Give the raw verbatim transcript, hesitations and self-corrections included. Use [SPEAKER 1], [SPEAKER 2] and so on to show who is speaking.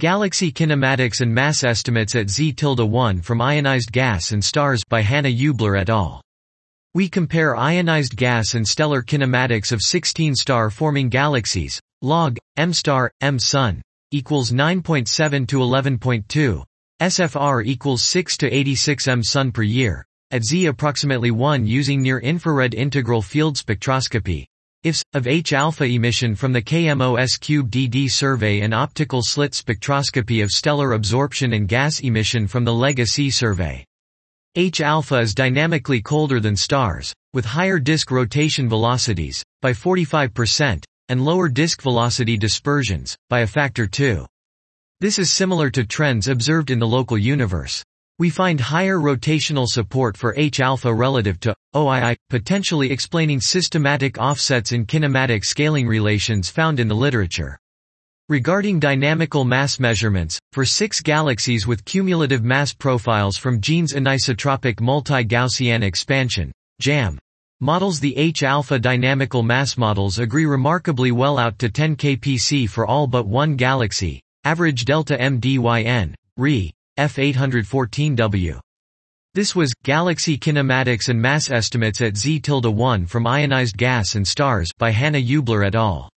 [SPEAKER 1] Galaxy Kinematics and Mass Estimates at Z one from Ionized Gas and Stars by Hannah Eubler et al. We compare ionized gas and stellar kinematics of sixteen star-forming galaxies. Log M star M Sun equals nine point seven to eleven point two. S F R equals six to eighty-six M Sun per year. At Z approximately one using near-infrared integral field spectroscopy. I F S, of H-alpha emission from the KMOS-Cube-D D survey and optical slit spectroscopy of stellar absorption and gas emission from the LEGA-C survey. H-alpha is dynamically colder than stars, with higher disk rotation velocities, by forty-five percent, and lower disk velocity dispersions, by a factor two. This is similar to trends observed in the local universe. We find higher rotational support for H-alpha relative to O I I, potentially explaining systematic offsets in kinematic scaling relations found in the literature. Regarding dynamical mass measurements, for six galaxies with cumulative mass profiles from Jeans anisotropic multi-Gaussian expansion, JAM models, the H-alpha dynamical mass models agree remarkably well out to ten K P C for all but one galaxy, average delta M D Y N, R E, F eight fourteen W. This was Galaxy Kinematics and Mass Estimates at Z one from Ionized Gas and Stars by Hannah Eubler et al.